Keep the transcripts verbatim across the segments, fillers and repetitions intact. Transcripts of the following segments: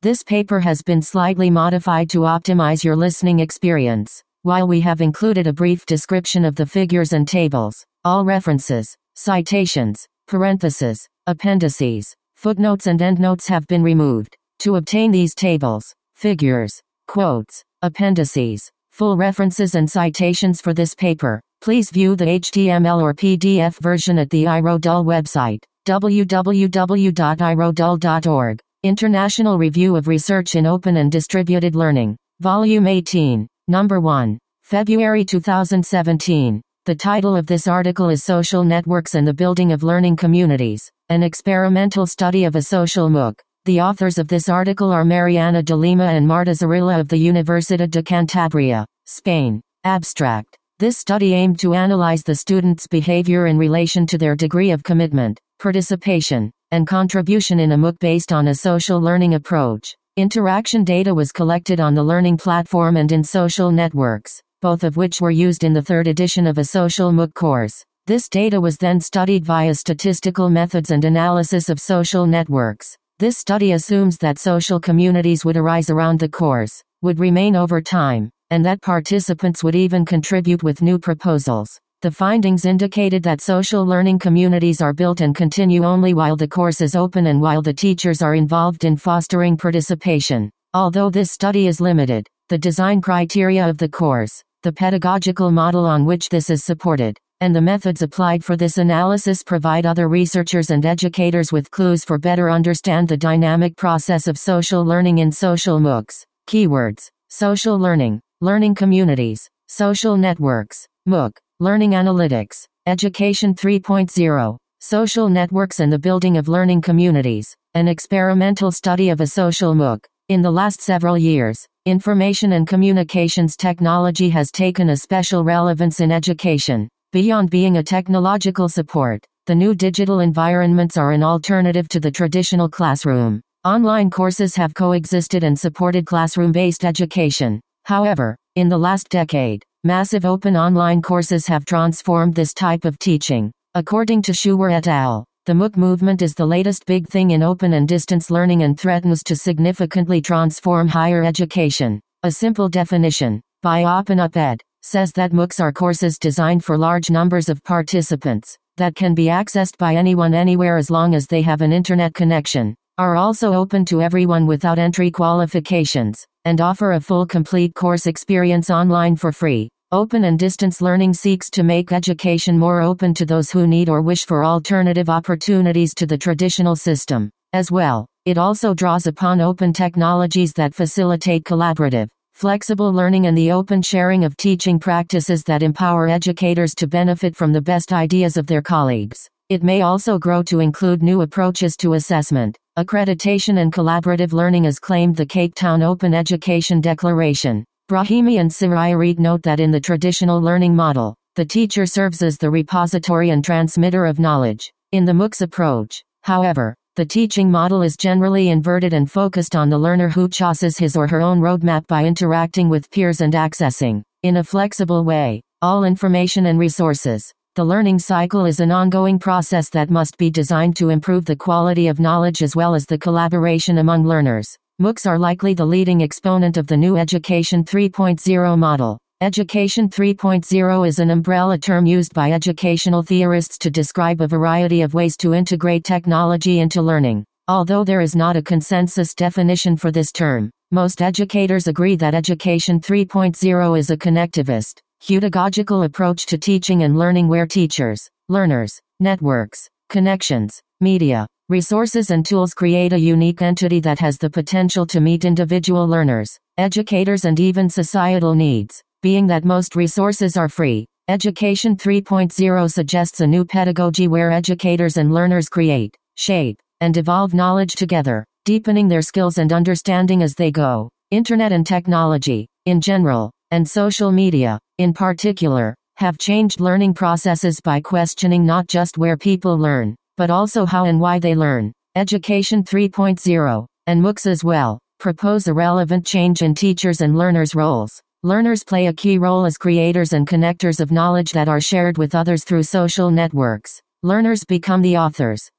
This paper has been slightly modified to optimize your listening experience. While we have included a brief description of the figures and tables, all references, citations, parentheses, appendices, footnotes and endnotes have been removed. To obtain these tables, figures, quotes, appendices, full references and citations for this paper, please view the H T M L or P D F version at the iRodul website, w w w dot i rodul dot org. International Review of Research in Open and Distributed Learning, Volume eighteen, Number one, February two thousand seventeen. The title of this article is Social Networks and the Building of Learning Communities, an experimental study of a social MOOC. The authors of this article are Mariana de Lima and Marta Zarilla of the Universidad de Cantabria, Spain. Abstract. This study aimed to analyze the students' behavior in relation to their degree of commitment, participation, and contribution in a MOOC based on a social learning approach. Interaction data was collected on the learning platform and in social networks, both of which were used in the third edition of a social MOOC course. This data was then studied via statistical methods and analysis of social networks. This study assumes that social communities would arise around the course, would remain over time, and that participants would even contribute with new proposals. The findings indicated that social learning communities are built and continue only while the course is open and while the teachers are involved in fostering participation. Although this study is limited, the design criteria of the course, the pedagogical model on which this is supported, and the methods applied for this analysis provide other researchers and educators with clues for better understand the dynamic process of social learning in social MOOCs. Keywords: social learning, learning communities, social networks, MOOC, learning analytics, education three point oh, social networks and the building of learning communities, an experimental study of a social MOOC. In the last several years, information and communications technology has taken a special relevance in education. Beyond being a technological support, the new digital environments are an alternative to the traditional classroom. Online courses have coexisted and supported classroom-based education. However, in the last decade, massive open online courses have transformed this type of teaching. According to Schuwer et al., the MOOC movement is the latest big thing in open and distance learning and threatens to significantly transform higher education. A simple definition, by OpenUpEd, says that MOOCs are courses designed for large numbers of participants, that can be accessed by anyone anywhere as long as they have an internet connection, are also open to everyone without entry qualifications, and offer a full complete course experience online for free. Open and distance learning seeks to make education more open to those who need or wish for alternative opportunities to the traditional system. As well, it also draws upon open technologies that facilitate collaborative, flexible learning and the open sharing of teaching practices that empower educators to benefit from the best ideas of their colleagues. It may also grow to include new approaches to assessment, accreditation and collaborative learning as claimed the Cape Town Open Education Declaration. Brahimi and Sirayarite note that in the traditional learning model, the teacher serves as the repository and transmitter of knowledge. In the MOOCs approach, however, the teaching model is generally inverted and focused on the learner who chooses his or her own roadmap by interacting with peers and accessing, in a flexible way, all information and resources. The learning cycle is an ongoing process that must be designed to improve the quality of knowledge as well as the collaboration among learners. MOOCs are likely the leading exponent of the new Education three point oh model. Education three point oh is an umbrella term used by educational theorists to describe a variety of ways to integrate technology into learning. Although there is not a consensus definition for this term, most educators agree that Education three point oh is a connectivist, pedagogical approach to teaching and learning where teachers, learners, networks, connections, media, resources and tools create a unique entity that has the potential to meet individual learners, educators and even societal needs. Being that most resources are free, Education three point oh suggests a new pedagogy where educators and learners create, shape, and evolve knowledge together, deepening their skills and understanding as they go. Internet and technology, in general, and social media, in particular, have changed learning processes by questioning not just where people learn, but also how and why they learn. Education three point oh, and MOOCs as well, propose a relevant change in teachers' and learners' roles. Learners play a key role as creators and connectors of knowledge that are shared with others through social networks. Learners become the authors,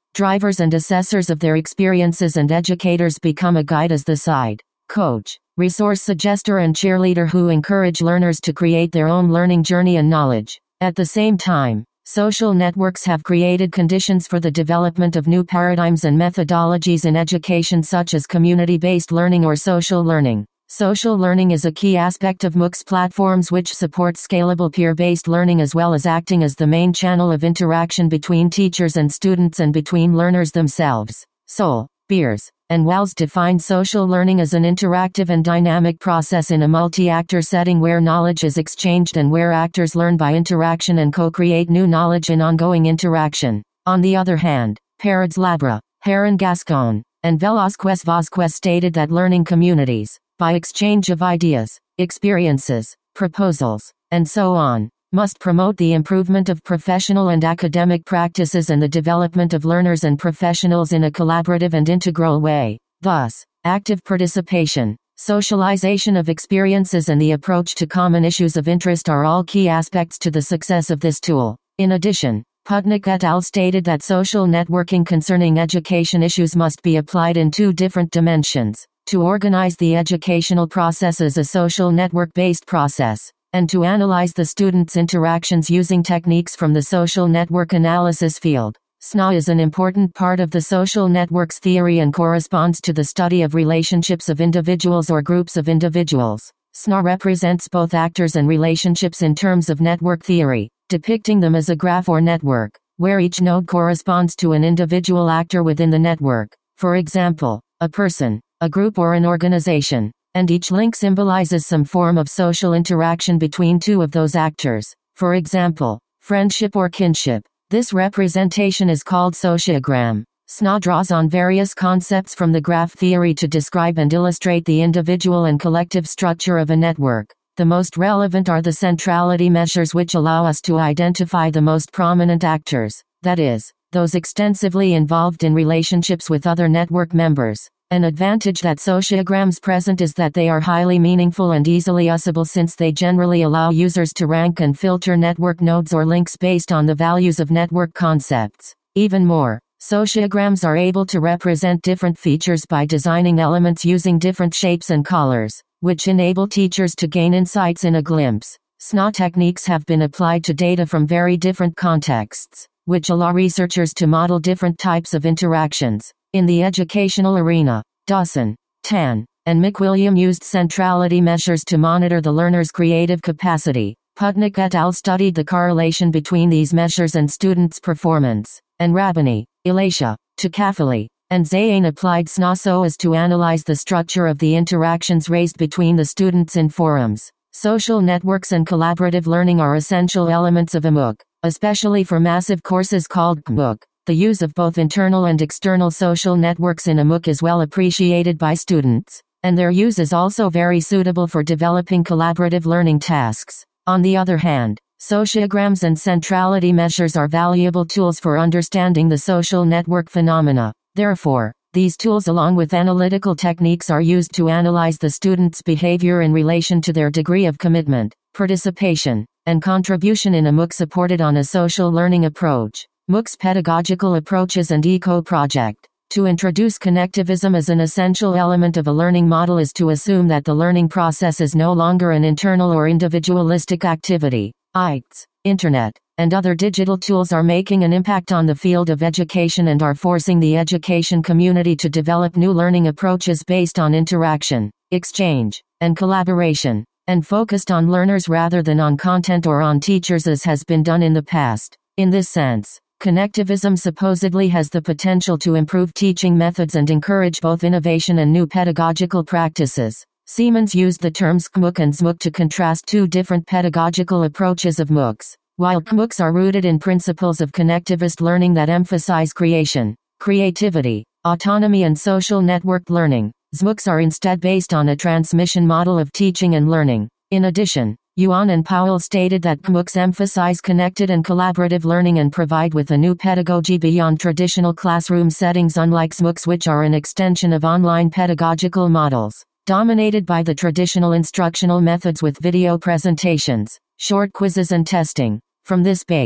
drivers and assessors of their experiences, and educators become a guide as the side coach, resource suggester and cheerleader who encourage learners to create their own learning journey and knowledge. At the same time, social networks have created conditions for the development of new paradigms and methodologies in education such as community-based learning or social learning. Social learning is a key aspect of MOOCs platforms which support scalable peer-based learning as well as acting as the main channel of interaction between teachers and students and between learners themselves. Sol, Beers, and Wells define social learning as an interactive and dynamic process in a multi-actor setting where knowledge is exchanged and where actors learn by interaction and co-create new knowledge in ongoing interaction. On the other hand, Peretz Labra, Heron Gascon, and Velázquez Vázquez stated that learning communities, by exchange of ideas, experiences, proposals, and so on, must promote the improvement of professional and academic practices and the development of learners and professionals in a collaborative and integral way. Thus, active participation, socialization of experiences and the approach to common issues of interest are all key aspects to the success of this tool. In addition, Putnick et al. Stated that social networking concerning education issues must be applied in two different dimensions: to organize the educational process as a social network-based process, and to analyze the students' interactions using techniques from the social network analysis field. S N A is an important part of the social networks theory and corresponds to the study of relationships of individuals or groups of individuals. S N A represents both actors and relationships in terms of network theory, depicting them as a graph or network, where each node corresponds to an individual actor within the network. For example, a person, a group or an organization, and each link symbolizes some form of social interaction between two of those actors. For example, friendship or kinship. This representation is called sociogram. S N A draws on various concepts from the graph theory to describe and illustrate the individual and collective structure of a network. The most relevant are the centrality measures which allow us to identify the most prominent actors, that is, those extensively involved in relationships with other network members. An advantage that sociograms present is that they are highly meaningful and easily usable since they generally allow users to rank and filter network nodes or links based on the values of network concepts. Even more, sociograms are able to represent different features by designing elements using different shapes and colors, which enable teachers to gain insights in a glimpse. S N A techniques have been applied to data from very different contexts, which allow researchers to model different types of interactions. In the educational arena, Dawson, Tan, and McWilliam used centrality measures to monitor the learner's creative capacity. Putnick et al. Studied the correlation between these measures and students' performance, and Rabini, Elisha, Tokafali, and Zayin applied S N A so as to analyze the structure of the interactions raised between the students in forums. Social networks and collaborative learning are essential elements of a MOOC, especially for massive courses called MOOC. The use of both internal and external social networks in a MOOC is well appreciated by students, and their use is also very suitable for developing collaborative learning tasks. On the other hand, sociograms and centrality measures are valuable tools for understanding the social network phenomena. Therefore, these tools along with analytical techniques are used to analyze the student's behavior in relation to their degree of commitment, participation, and contribution in a MOOC supported on a social learning approach. MOOC's pedagogical approaches and eco project. To introduce connectivism as an essential element of a learning model is to assume that the learning process is no longer an internal or individualistic activity. I C T S, Internet, and other digital tools are making an impact on the field of education and are forcing the education community to develop new learning approaches based on interaction, exchange, and collaboration, and focused on learners rather than on content or on teachers as has been done in the past. In this sense, connectivism supposedly has the potential to improve teaching methods and encourage both innovation and new pedagogical practices. Siemens used the terms C M O O C and S M O O C to contrast two different pedagogical approaches of MOOCs. While C M O O Cs are rooted in principles of connectivist learning that emphasize creation, creativity, autonomy and social networked learning, S M O O Cs are instead based on a transmission model of teaching and learning. In addition, Yuan and Powell stated that C M O O Cs emphasize connected and collaborative learning and provide with a new pedagogy beyond traditional classroom settings, unlike S M O O Cs which are an extension of online pedagogical models, dominated by the traditional instructional methods with video presentations, short quizzes and testing. From this base,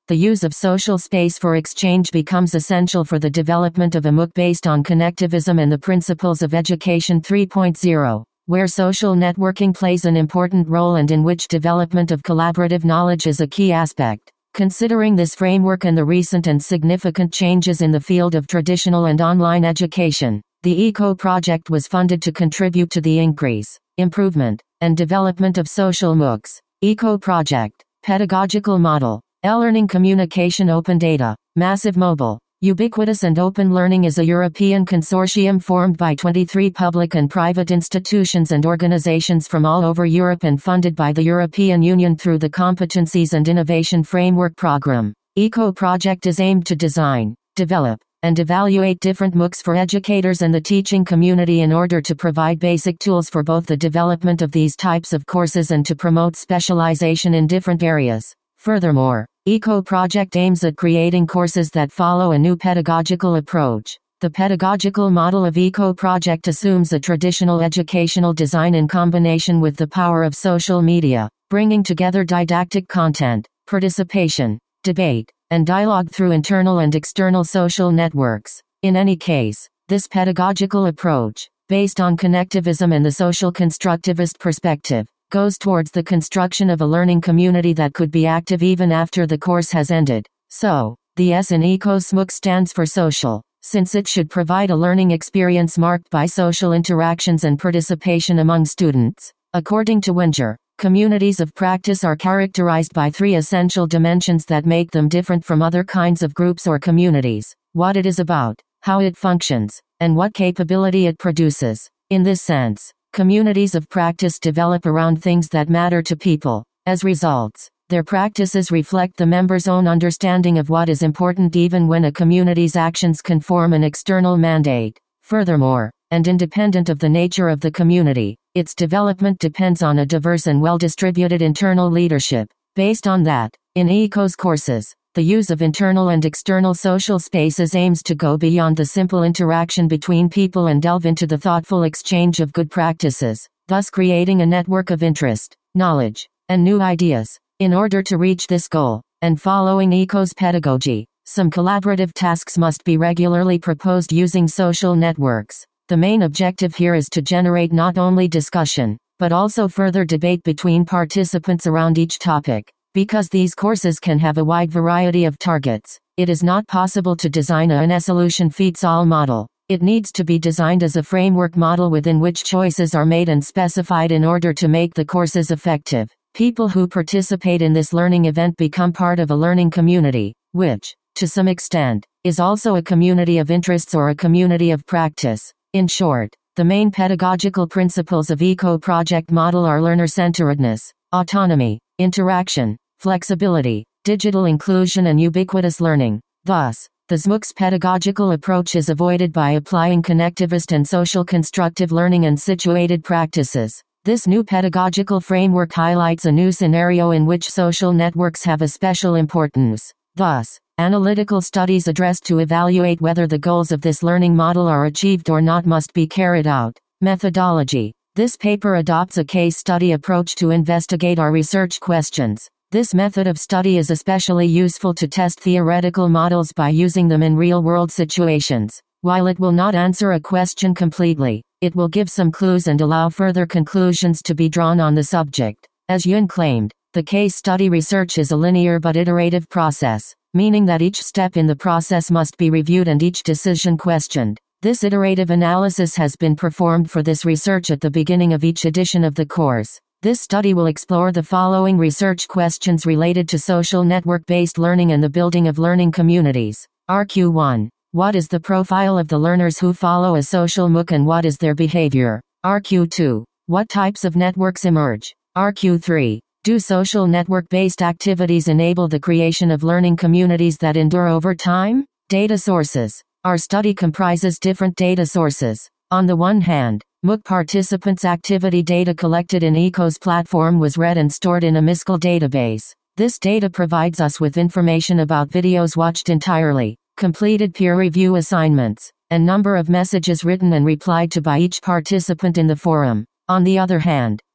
the use of social space for exchange becomes essential for the development of a MOOC based on connectivism and the principles of Education three point oh, where social networking plays an important role and in which development of collaborative knowledge is a key aspect. Considering this framework and the recent and significant changes in the field of traditional and online education, the ECO project was funded to contribute to the increase, improvement, and development of social MOOCs. ECO project, pedagogical model, e-learning communication open data, massive mobile, ubiquitous and open learning is a European consortium formed by twenty-three public and private institutions and organizations from all over Europe and funded by the European Union through the Competencies and Innovation Framework Programme. ECO project is aimed to design, develop, and evaluate different MOOCs for educators and the teaching community in order to provide basic tools for both the development of these types of courses and to promote specialization in different areas. Furthermore, ECO project aims at creating courses that follow a new pedagogical approach. The pedagogical model of ECO project assumes a traditional educational design in combination with the power of social media, bringing together didactic content, participation, debate, and dialogue through internal and external social networks. In any case, this pedagogical approach, based on connectivism and the social constructivist perspective, goes towards the construction of a learning community that could be active even after the course has ended. So, the S in ECO's MOOC stands for social, since it should provide a learning experience marked by social interactions and participation among students. According to Winger, communities of practice are characterized by three essential dimensions that make them different from other kinds of groups or communities: what it is about, how it functions, and what capability it produces. In this sense, communities of practice develop around things that matter to people. As results, their practices reflect the members' own understanding of what is important even when a community's actions conform an external mandate. Furthermore, and independent of the nature of the community, its development depends on a diverse and well-distributed internal leadership. Based on that, in ECO's courses, the use of internal and external social spaces aims to go beyond the simple interaction between people and delve into the thoughtful exchange of good practices, thus creating a network of interest, knowledge, and new ideas. In order to reach this goal, and following ECO's pedagogy, some collaborative tasks must be regularly proposed using social networks. The main objective here is to generate not only discussion, but also further debate between participants around each topic. Because these courses can have a wide variety of targets, it is not possible to design a one-solution-fits-all model. It needs to be designed as a framework model within which choices are made and specified in order to make the courses effective. People who participate in this learning event become part of a learning community, which, to some extent, is also a community of interests or a community of practice. In short, the main pedagogical principles of ECO project model are learner-centeredness, autonomy, interaction, flexibility, digital inclusion and ubiquitous learning. Thus, the S M O O C's pedagogical approach is avoided by applying connectivist and social constructive learning and situated practices. This new pedagogical framework highlights a new scenario in which social networks have a special importance. Thus, analytical studies addressed to evaluate whether the goals of this learning model are achieved or not must be carried out. Methodology. This paper adopts a case study approach to investigate our research questions. This method of study is especially useful to test theoretical models by using them in real-world situations. While it will not answer a question completely, it will give some clues and allow further conclusions to be drawn on the subject. As Yun claimed, the case study research is a linear but iterative process, meaning that each step in the process must be reviewed and each decision questioned. This iterative analysis has been performed for this research at the beginning of each edition of the course. This study will explore the following research questions related to social network-based learning and the building of learning communities. R Q one. What is the profile of the learners who follow a social MOOC and what is their behavior? R Q two. What types of networks emerge? R Q three. Do social network-based activities enable the creation of learning communities that endure over time? Data sources. Our study comprises different data sources. On the one hand, MOOC participants' activity data collected in ECO's platform was read and stored in a Miscal database. This data provides us with information about videos watched entirely, completed peer review assignments, and number of messages written and replied to by each participant in the forum. On the other hand,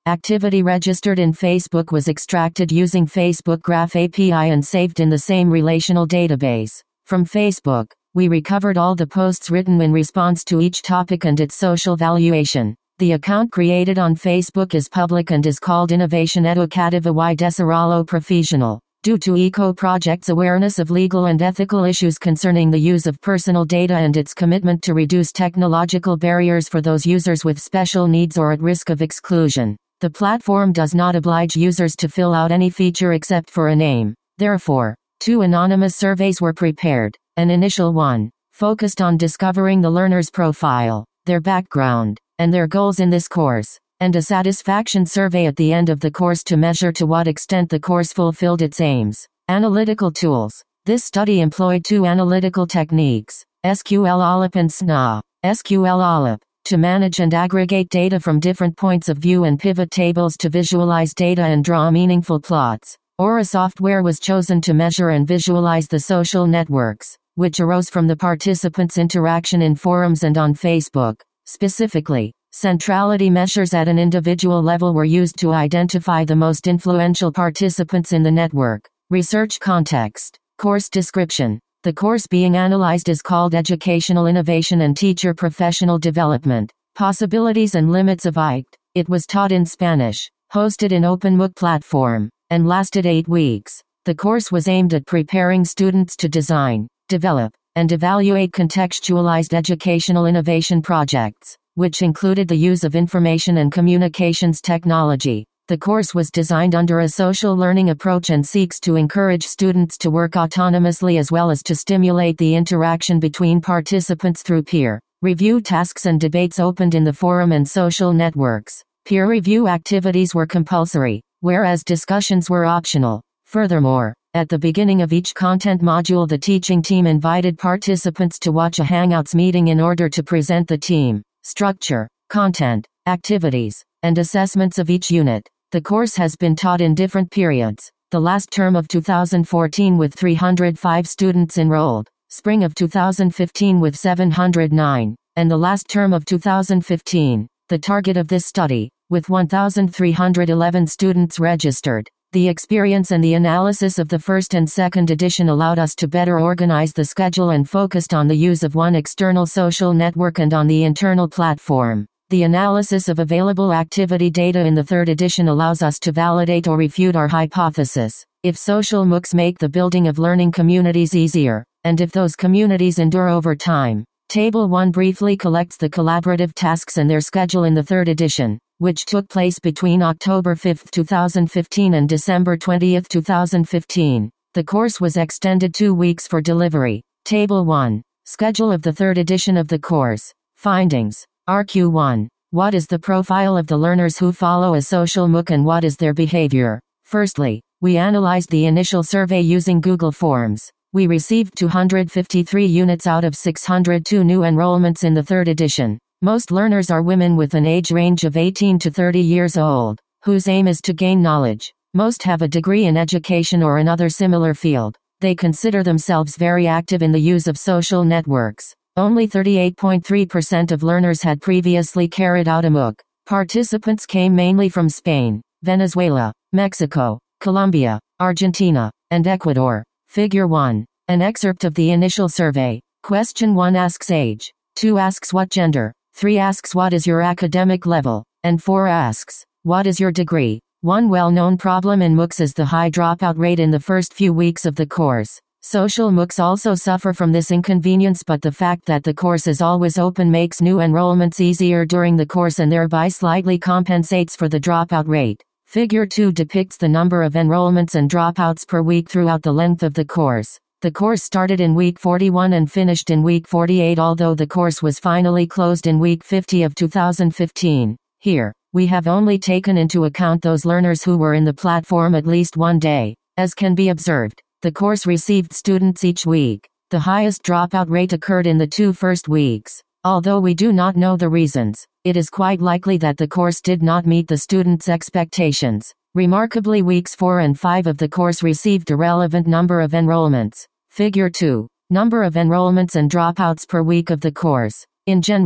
Activity registered in Facebook was extracted using Facebook Graph A P I and saved in the same relational database. From Facebook, we recovered all the posts written in response to each topic and its social valuation. The account created on Facebook is public and is called Innovation Educativa y Desarrollo Profesional. Due to Eco Project's awareness of legal and ethical issues concerning the use of personal data and its commitment to reduce technological barriers for those users with special needs or at risk of exclusion, the platform does not oblige users to fill out any feature except for a name. Therefore, two anonymous surveys were prepared. An initial one focused on discovering the learner's profile, their background, and their goals in this course, and a satisfaction survey at the end of the course to measure to what extent the course fulfilled its aims. Analytical tools. This study employed two analytical techniques, S Q L O L A P and S N A. S Q L O L A P, to manage and aggregate data from different points of view and pivot tables to visualize data and draw meaningful plots. Aura software was chosen to measure and visualize the social networks, which arose from the participants' interaction in forums and on Facebook. Specifically, centrality measures at an individual level were used to identify the most influential participants in the network. Research context. Course description. The course being analyzed is called Educational Innovation and Teacher Professional Development. Possibilities and Limits of I C T. It was taught in Spanish, hosted in OpenMOOC platform, and lasted eight weeks. The course was aimed at preparing students to design, develop, and evaluate contextualized educational innovation projects, which included the use of information and communications technology. The course was designed under a social learning approach and seeks to encourage students to work autonomously as well as to stimulate the interaction between participants through peer review tasks and debates opened in the forum and social networks. Peer review activities were compulsory, whereas discussions were optional. Furthermore, at the beginning of each content module, the teaching team invited participants to watch a Hangouts meeting in order to present the team structure, content, activities, and assessments of each unit. The course has been taught in different periods. The last term of two thousand fourteen with three hundred five students enrolled, spring of two thousand fifteen with seven hundred nine, and the last term of two thousand fifteen. The target of this study, with one thousand three hundred eleven students registered. The experience and the analysis of the first and second edition allowed us to better organize the schedule and focused on the use of one external social network and on the internal platform. The analysis of available activity data in the third edition allows us to validate or refute our hypothesis. If social MOOCs make the building of learning communities easier, and if those communities endure over time. Table one briefly collects the collaborative tasks and their schedule in the third edition, which took place between October fifth two thousand fifteen and December twentieth two thousand fifteen. The course was extended two weeks for delivery. Table one. Schedule of the third edition of the course. Findings. R Q one. What is the profile of the learners who follow a social MOOC and what is their behavior? Firstly, we analyzed the initial survey using Google Forms. We received two hundred fifty-three units out of six hundred two new enrollments in the third edition. Most learners are women with an age range of eighteen to thirty years old, whose aim is to gain knowledge. Most have a degree in education or another similar field. They consider themselves very active in the use of social networks. Only thirty-eight point three percent of learners had previously carried out a MOOC. Participants came mainly from Spain, Venezuela, Mexico, Colombia, Argentina, and Ecuador. Figure one. An excerpt of the initial survey. Question one asks age. two asks what gender. three asks what is your academic level. And four asks, what is your degree? One well-known problem in MOOCs is the high dropout rate in the first few weeks of the course. Social MOOCs also suffer from this inconvenience, but the fact that the course is always open makes new enrollments easier during the course and thereby slightly compensates for the dropout rate. Figure two depicts the number of enrollments and dropouts per week throughout the length of the course. The course started in week forty-one and finished in week forty-eight, although the course was finally closed in week fifty of two thousand fifteen. Here, we have only taken into account those learners who were in the platform at least one day. As can be observed, the course received students each week. The highest dropout rate occurred in the two first weeks. Although we do not know the reasons, it is quite likely that the course did not meet the students' expectations. Remarkably, weeks four and five of the course received a relevant number of enrollments. Figure two. Number of enrollments and dropouts per week of the course. In general,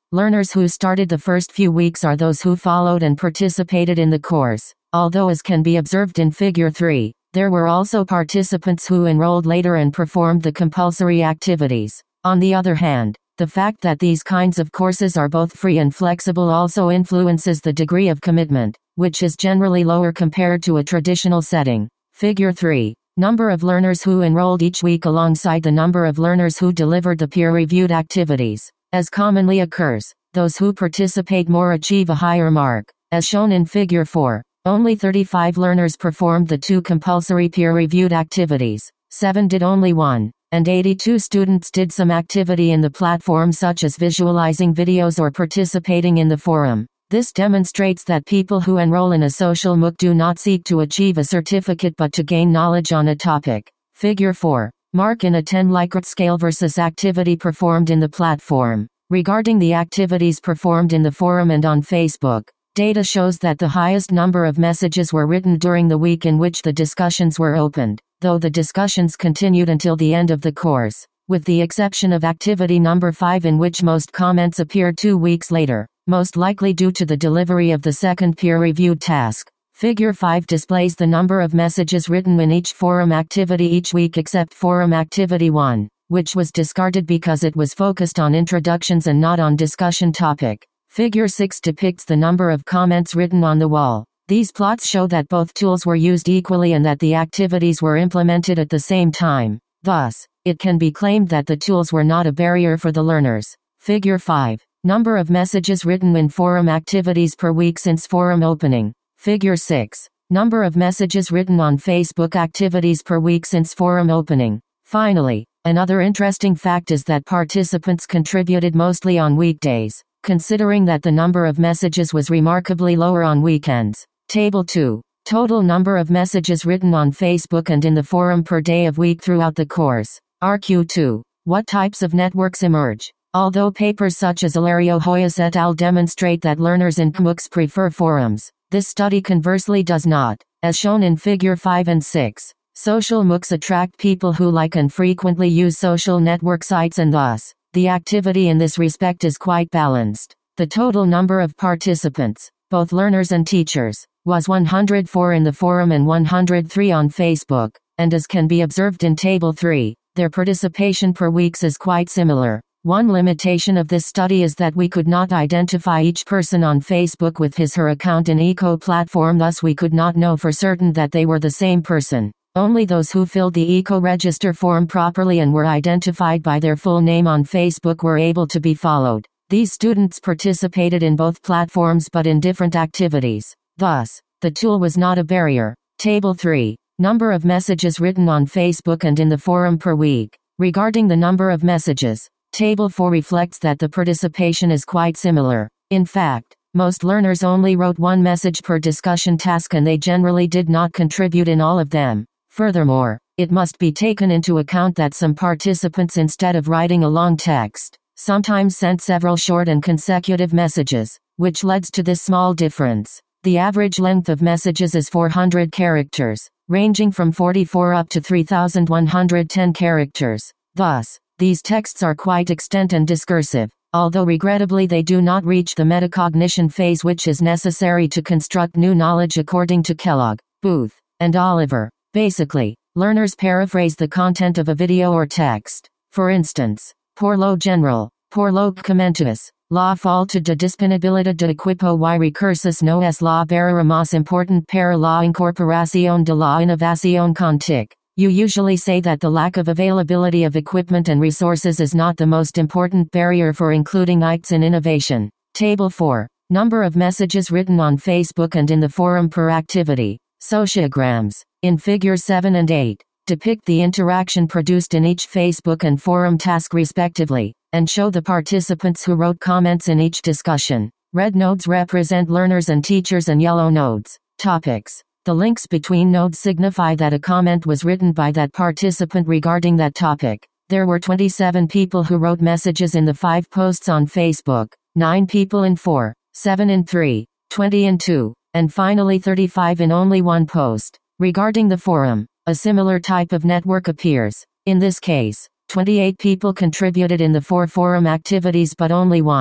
Learners who started the first few weeks are those who followed and participated in the course. Although, as can be observed in Figure three, there were also participants who enrolled later and performed the compulsory activities. On the other hand, the fact that these kinds of courses are both free and flexible also influences the degree of commitment, which is generally lower compared to a traditional setting. Figure three. Number of learners who enrolled each week alongside the number of learners who delivered the peer-reviewed activities. As commonly occurs, those who participate more achieve a higher mark. As shown in Figure four, only thirty-five learners performed the two compulsory peer-reviewed activities, seven did only one, and eighty-two students did some activity in the platform such as visualizing videos or participating in the forum. This demonstrates that people who enroll in a social MOOC do not seek to achieve a certificate but to gain knowledge on a topic. Figure four. Mark in a ten Likert scale versus activity performed in the platform. Regarding the activities performed in the forum and on Facebook, data shows that the highest number of messages were written during the week in which the discussions were opened, though the discussions continued until the end of the course, with the exception of activity number five in which most comments appeared two weeks later, most likely due to the delivery of the second peer-reviewed task. Figure five displays the number of messages written in each forum activity each week except forum activity one, which was discarded because it was focused on introductions and not on discussion topic. Figure six depicts the number of comments written on the wall. These plots show that both tools were used equally and that the activities were implemented at the same time. Thus, it can be claimed that the tools were not a barrier for the learners. Figure five. Number of messages written in forum activities per week since forum opening. Figure six. Number of messages written on Facebook activities per week since forum opening. Finally, another interesting fact is that participants contributed mostly on weekdays, considering that the number of messages was remarkably lower on weekends. Table two. Total number of messages written on Facebook and in the forum per day of week throughout the course. R Q two. What types of networks emerge? Although papers such as Ilario Hoyos et al. Demonstrate that learners in MOOCs prefer forums, this study conversely does not, as shown in Figure five and six. Social MOOCs attract people who like and frequently use social network sites and thus, the activity in this respect is quite balanced. The total number of participants, both learners and teachers, was one hundred four in the forum and one hundred three on Facebook, and as can be observed in Table three, their participation per weeks is quite similar. One limitation of this study is that we could not identify each person on Facebook with his/her account in Eco platform, thus we could not know for certain that they were the same person. Only those who filled the Eco register form properly and were identified by their full name on Facebook were able to be followed. These students participated in both platforms but in different activities. Thus, the tool was not a barrier. Table three. Number of messages written on Facebook and in the forum per week. Regarding the number of messages, Table four reflects that the participation is quite similar. In fact, most learners only wrote one message per discussion task and they generally did not contribute in all of them. Furthermore, it must be taken into account that some participants, instead of writing a long text, sometimes sent several short and consecutive messages, which leads to this small difference. The average length of messages is four hundred characters, ranging from forty-four up to three thousand one hundred ten characters. Thus, these texts are quite extant and discursive, although regrettably they do not reach the metacognition phase which is necessary to construct new knowledge according to Kellogg, Booth, and Oliver. Basically, learners paraphrase the content of a video or text. For instance, por lo general, por lo que comentas, la falta de disponibilidad de equipo y recursos no es la barrera más importante para la incorporación de la innovación con T I C. You usually say that the lack of availability of equipment and resources is not the most important barrier for including I Cs in innovation. Table four. Number of messages written on Facebook and in the forum per activity. Sociograms, in Figures seven and eight, depict the interaction produced in each Facebook and forum task respectively, and show the participants who wrote comments in each discussion. Red nodes represent learners and teachers and yellow nodes, topics. The links between nodes signify that a comment was written by that participant regarding that topic. There were twenty-seven people who wrote messages in the five posts on Facebook, nine people in four, seven in three, twenty in two, and finally thirty-five in only one post. Regarding the forum, a similar type of network appears. In this case, twenty-eight people contributed in the four forum activities but only once.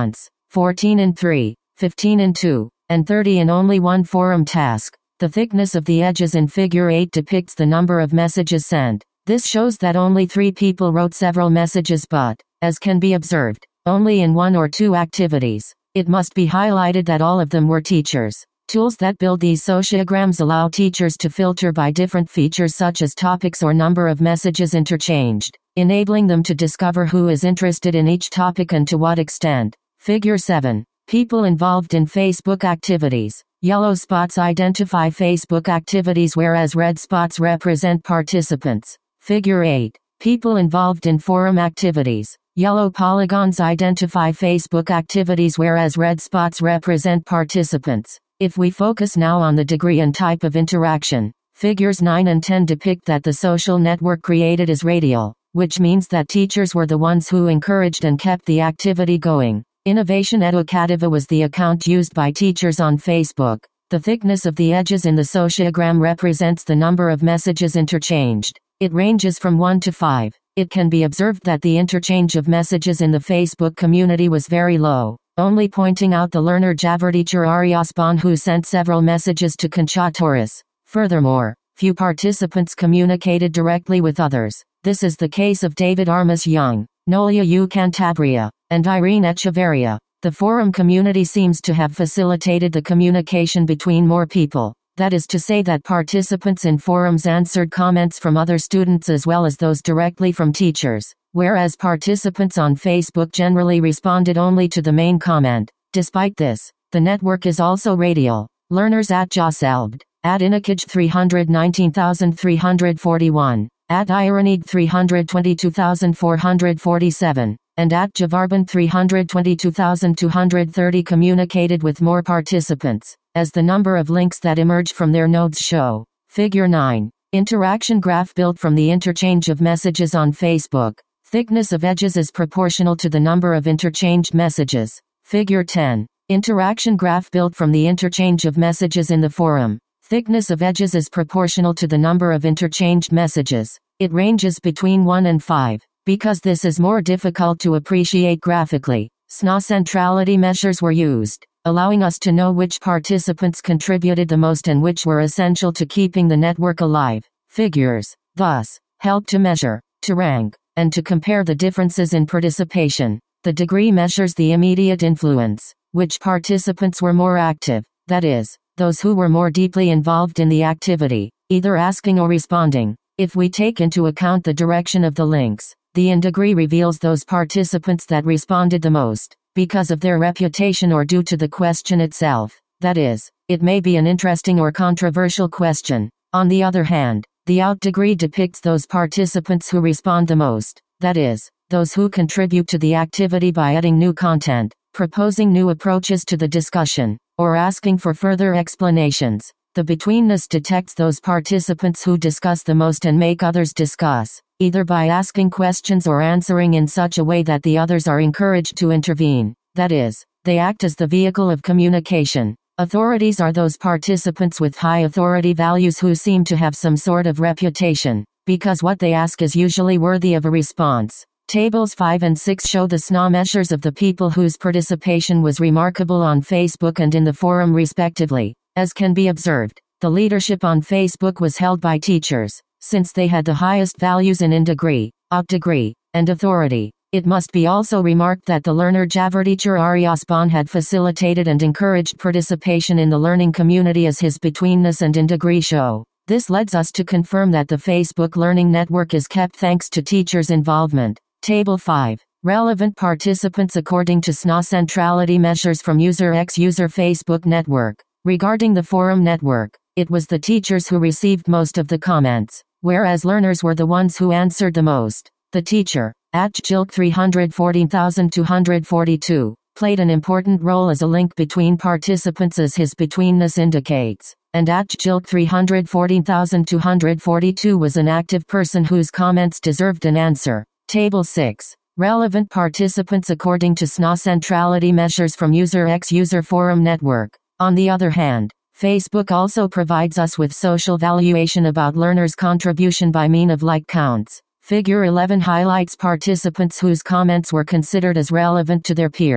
fourteen in three, fifteen in two, and thirty in only one forum task. The thickness of the edges in figure eight depicts the number of messages sent. This shows that only three people wrote several messages but, as can be observed, only in one or two activities. It must be highlighted that all of them were teachers. Tools that build these sociograms allow teachers to filter by different features such as topics or number of messages interchanged, enabling them to discover who is interested in each topic and to what extent. Figure seven. People involved in Facebook activities. Yellow spots identify Facebook activities whereas red spots represent participants. Figure eight. People involved in forum activities. Yellow polygons identify Facebook activities whereas red spots represent participants. If we focus now on the degree and type of interaction, figures nine and ten depict that the social network created is radial, which means that teachers were the ones who encouraged and kept the activity going. Innovation Educativa was the account used by teachers on Facebook. The thickness of the edges in the sociogram represents the number of messages interchanged. It ranges from one to five. It can be observed that the interchange of messages in the Facebook community was very low, only pointing out the learner Javarteacher Ariasban who sent several messages to Concha Torres. Furthermore, few participants communicated directly with others. This is the case of David Armas Young, Nolia U. Cantabria, and Irene Echeverria. The forum community seems to have facilitated the communication between more people. That is to say that participants in forums answered comments from other students as well as those directly from teachers, whereas participants on Facebook generally responded only to the main comment. Despite this, the network is also radial. Learners at Joselbd, at Inakij three hundred nineteen thousand three hundred forty-one, at Ironid three hundred twenty-two thousand four hundred forty-seven, and at Javarban three hundred twenty-two thousand two hundred thirty communicated with more participants, as the number of links that emerge from their nodes show. Figure nine. Interaction graph built from the interchange of messages on Facebook. Thickness of edges is proportional to the number of interchanged messages. Figure ten. Interaction graph built from the interchange of messages in the forum. Thickness of edges is proportional to the number of interchanged messages. It ranges between one and five. Because this is more difficult to appreciate graphically, S N A centrality measures were used, allowing us to know which participants contributed the most and which were essential to keeping the network alive. Figures, thus, help to measure, to rank, and to compare the differences in participation. The degree measures the immediate influence, which participants were more active, that is, those who were more deeply involved in the activity, either asking or responding. If we take into account the direction of the links, the in degree reveals those participants that responded the most, because of their reputation or due to the question itself. That is, it may be an interesting or controversial question. On the other hand, the out degree depicts those participants who respond the most, that is, those who contribute to the activity by adding new content, proposing new approaches to the discussion, or asking for further explanations. The betweenness detects those participants who discuss the most and make others discuss, either by asking questions or answering in such a way that the others are encouraged to intervene. That is, they act as the vehicle of communication. Authorities are those participants with high authority values who seem to have some sort of reputation, because what they ask is usually worthy of a response. Tables five and six show the S N A measures of the people whose participation was remarkable on Facebook and in the forum respectively. As can be observed, the leadership on Facebook was held by teachers, since they had the highest values in in degree, out degree, and authority. It must be also remarked that the learner Javarteacher Ariasban had facilitated and encouraged participation in the learning community as his betweenness and in degree show. This leads us to confirm that the Facebook learning network is kept thanks to teachers' involvement. Table five. Relevant participants according to S N A centrality measures from User X User Facebook Network. Regarding the forum network, it was the teachers who received most of the comments, whereas learners were the ones who answered the most. The teacher, at Jilk three hundred fourteen thousand two hundred forty-two, played an important role as a link between participants as his betweenness indicates, and at Jilk three hundred fourteen thousand two hundred forty-two was an active person whose comments deserved an answer. Table six. Relevant participants according to S N A centrality measures from User X User Forum Network. On the other hand, Facebook also provides us with social valuation about learners' contribution by mean of like counts. Figure eleven highlights participants whose comments were considered as relevant to their peers.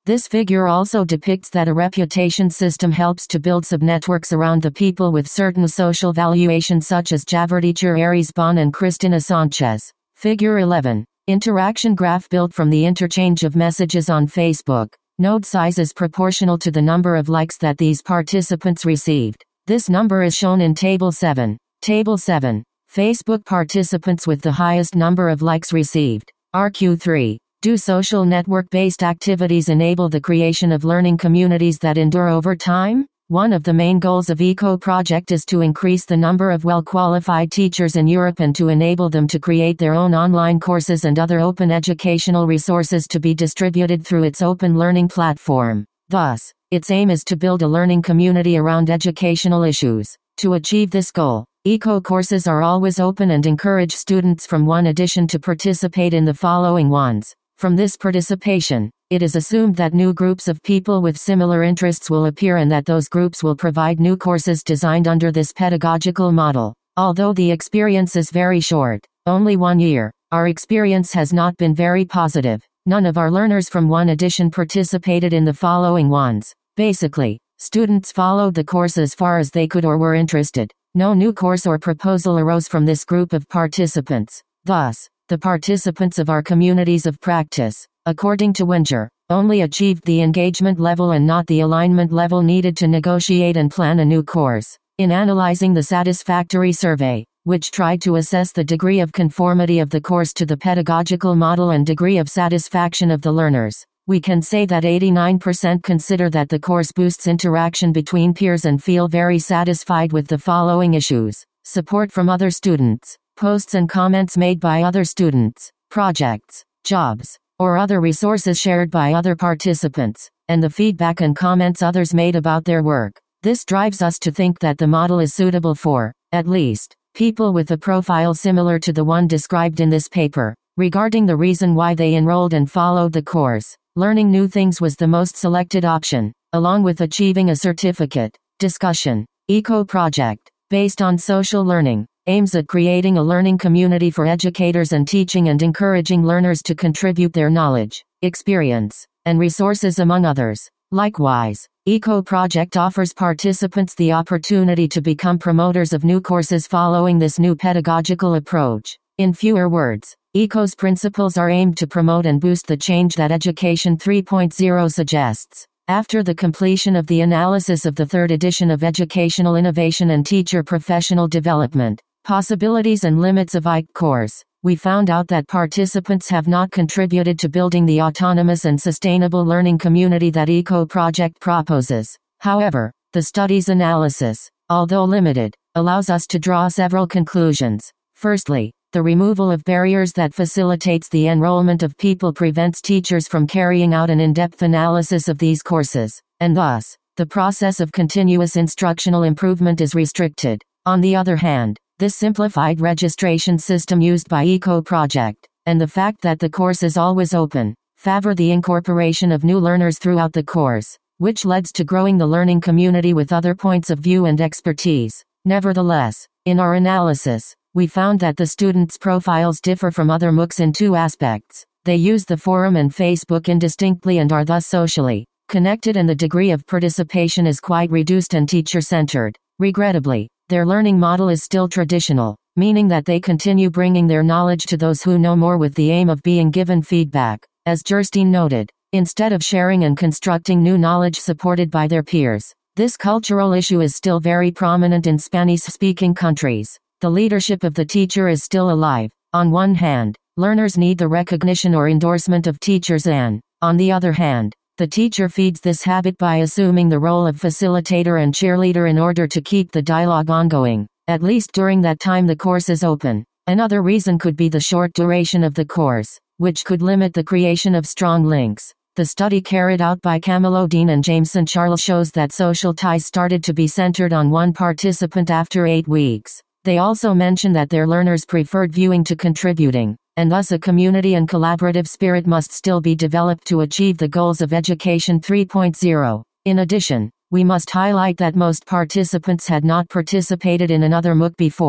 This figure also depicts that a reputation system helps to build subnetworks around the people with certain social valuations such as Javarteacher Aries Bon and Cristina Sanchez. Figure eleven. Interaction graph built from the interchange of messages on Facebook. Node size is proportional to the number of likes that these participants received. This number is shown in Table seven. Table seven. Facebook participants with the highest number of likes received. R Q three. Do social network-based activities enable the creation of learning communities that endure over time? One of the main goals of ECO Project is to increase the number of well-qualified teachers in Europe and to enable them to create their own online courses and other open educational resources to be distributed through its open learning platform. Thus, its aim is to build a learning community around educational issues. To achieve this goal, ECO courses are always open and encourage students from one edition to participate in the following ones. From this participation, it is assumed that new groups of people with similar interests will appear and that those groups will provide new courses designed under this pedagogical model. Although the experience is very short, only one year, our experience has not been very positive. None of our learners from one edition participated in the following ones. Basically, students followed the course as far as they could or were interested. No new course or proposal arose from this group of participants. Thus, the participants of our communities of practice, according to Winger, only achieved the engagement level and not the alignment level needed to negotiate and plan a new course. In analyzing the satisfactory survey, which tried to assess the degree of conformity of the course to the pedagogical model and degree of satisfaction of the learners, we can say that eighty-nine percent consider that the course boosts interaction between peers and feel very satisfied with the following issues: support from other students, posts and comments made by other students, projects, jobs, or other resources shared by other participants, and the feedback and comments others made about their work. This drives us to think that the model is suitable for, at least, people with a profile similar to the one described in this paper. Regarding the reason why they enrolled and followed the course, learning new things was the most selected option, along with achieving a certificate. Discussion. ECO Project, based on social learning, aims at creating a learning community for educators and teaching and encouraging learners to contribute their knowledge, experience, and resources among others. Likewise, ECO Project offers participants the opportunity to become promoters of new courses following this new pedagogical approach. In fewer words, ECO's principles are aimed to promote and boost the change that Education three point oh suggests. After the completion of the analysis of the third edition of Educational Innovation and Teacher Professional Development, Possibilities and Limits of E C course, we found out that participants have not contributed to building the autonomous and sustainable learning community that ECO Project proposes. However, the study's analysis, although limited, allows us to draw several conclusions. Firstly, the removal of barriers that facilitates the enrollment of people prevents teachers from carrying out an in-depth analysis of these courses, and thus, the process of continuous instructional improvement is restricted. On the other hand, this simplified registration system used by ECO Project, and the fact that the course is always open, favor the incorporation of new learners throughout the course, which leads to growing the learning community with other points of view and expertise. Nevertheless, in our analysis, we found that the students' profiles differ from other MOOCs in two aspects. They use the forum and Facebook indistinctly and are thus socially connected, and the degree of participation is quite reduced and teacher-centered. Regrettably, their learning model is still traditional, meaning that they continue bringing their knowledge to those who know more with the aim of being given feedback. As Gerstein noted, instead of sharing and constructing new knowledge supported by their peers, this cultural issue is still very prominent in Spanish-speaking countries. The leadership of the teacher is still alive. On one hand, learners need the recognition or endorsement of teachers, and, on the other hand, the teacher feeds this habit by assuming the role of facilitator and cheerleader in order to keep the dialogue ongoing, at least during that time the course is open. Another reason could be the short duration of the course, which could limit the creation of strong links. The study carried out by Camilo Dean and Jameson Charles shows that social ties started to be centered on one participant after eight weeks. They also mention that their learners preferred viewing to contributing, and thus a community and collaborative spirit must still be developed to achieve the goals of Education three point oh. In addition, we must highlight that most participants had not participated in another MOOC before.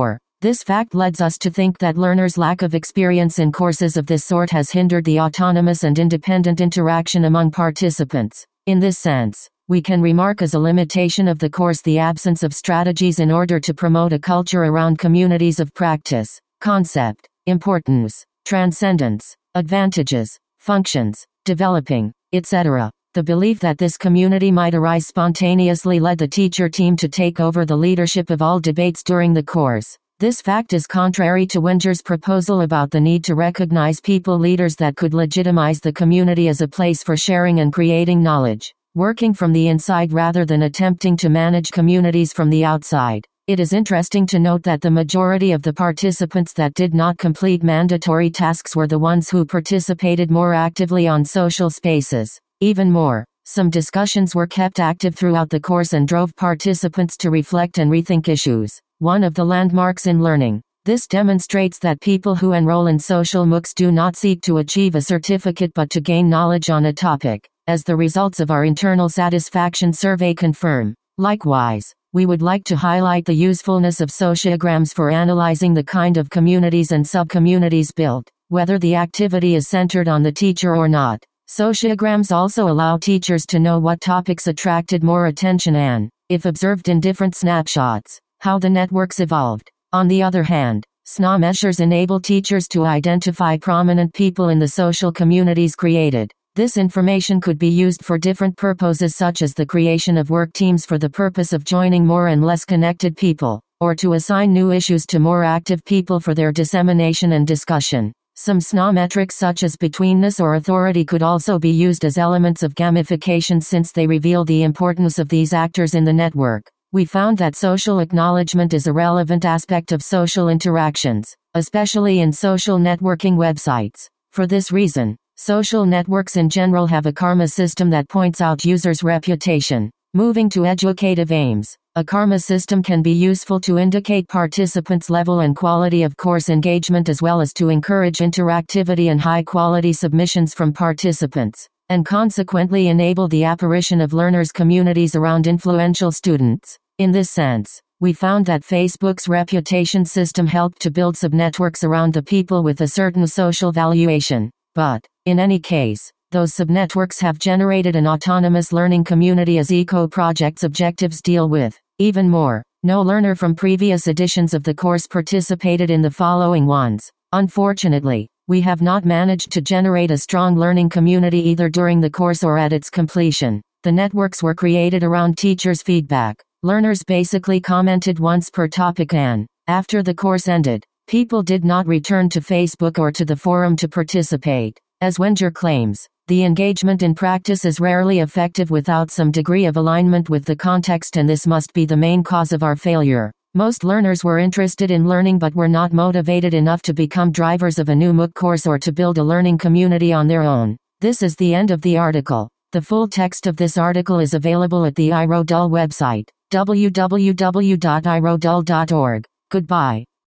This fact leads us to think that learners' lack of experience in courses of this sort has hindered the autonomous and independent interaction among participants. In this sense, we can remark as a limitation of the course the absence of strategies in order to promote a culture around communities of practice, concept, importance, transcendence, advantages, functions, developing, et cetera. The belief that this community might arise spontaneously led the teacher team to take over the leadership of all debates during the course. This fact is contrary to Winger's proposal about the need to recognize people leaders that could legitimize the community as a place for sharing and creating knowledge, working from the inside rather than attempting to manage communities from the outside. It is interesting to note that the majority of the participants that did not complete mandatory tasks were the ones who participated more actively on social spaces. Even more, some discussions were kept active throughout the course and drove participants to reflect and rethink issues. One of the landmarks in learning. This demonstrates that people who enroll in social MOOCs do not seek to achieve a certificate but to gain knowledge on a topic, as the results of our internal satisfaction survey confirm. Likewise, we would like to highlight the usefulness of sociograms for analyzing the kind of communities and sub-communities built, whether the activity is centered on the teacher or not. Sociograms also allow teachers to know what topics attracted more attention and, if observed in different snapshots, how the networks evolved. On the other hand, S N A measures enable teachers to identify prominent people in the social communities created. This information could be used for different purposes such as the creation of work teams for the purpose of joining more and less connected people, or to assign new issues to more active people for their dissemination and discussion. Some S N A metrics such as betweenness or authority could also be used as elements of gamification since they reveal the importance of these actors in the network. We found that social acknowledgement is a relevant aspect of social interactions, especially in social networking websites. For this reason, social networks in general have a karma system that points out users' reputation. Moving to educative aims, a karma system can be useful to indicate participants' level and quality of course engagement as well as to encourage interactivity and high-quality submissions from participants, and consequently enable the apparition of learners' communities around influential students. In this sense, we found that Facebook's reputation system helped to build subnetworks around the people with a certain social valuation. But, in any case, those subnetworks have generated an autonomous learning community as eco-project's objectives deal with. Even more, no learner from previous editions of the course participated in the following ones. Unfortunately, we have not managed to generate a strong learning community either during the course or at its completion. The networks were created around teachers' feedback. Learners basically commented once per topic and, after the course ended, people did not return to Facebook or to the forum to participate. As Winger claims, the engagement in practice is rarely effective without some degree of alignment with the context, and this must be the main cause of our failure. Most learners were interested in learning but were not motivated enough to become drivers of a new MOOC course or to build a learning community on their own. This is the end of the article. The full text of this article is available at the iRodul website, w w w dot i rodul dot org. Goodbye.